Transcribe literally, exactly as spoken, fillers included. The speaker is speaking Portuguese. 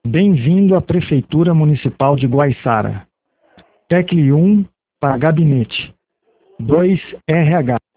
Bem-vindo à Prefeitura Municipal de Guaiçara. Tecle um para gabinete. dois R H.